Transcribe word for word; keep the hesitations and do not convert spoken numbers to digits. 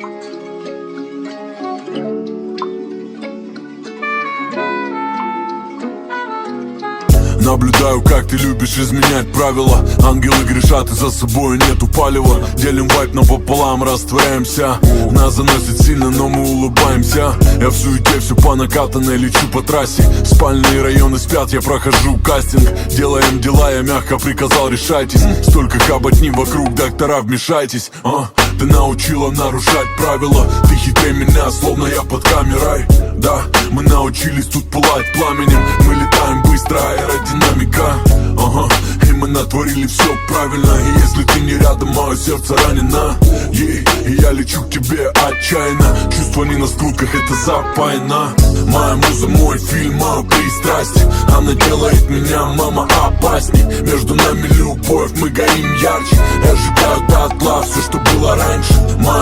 Наблюдаю, как ты любишь изменять правила. Ангелы грешат, и за собой нету палева. Делим вайп напополам, растворяемся. Нас заносит сильно, но мы улыбаемся. Я в суете, все по накатанной, лечу по трассе. Спальные районы спят, я прохожу кастинг. Делаем дела, я мягко приказал, решайтесь. Столько хоботни вокруг, доктора, вмешайтесь. а? Ты научила нарушать правила. Ты хитрее меня, словно я под камерой. Да, мы научились тут пылать пламенем. Мы летаем быстро, аэродинамика. Ага, и мы натворили все правильно. И если ты не рядом, мое сердце ранено. Ей, и я лечу к тебе отчаянно. Чувства не на скрутках, это запаяно. Моя муза, мой фильм, мое пристрастие. Она делает меня, мама, опасней. Между нами любовь, мы горим ярче. Я сжигаю дотла все, что было раньше.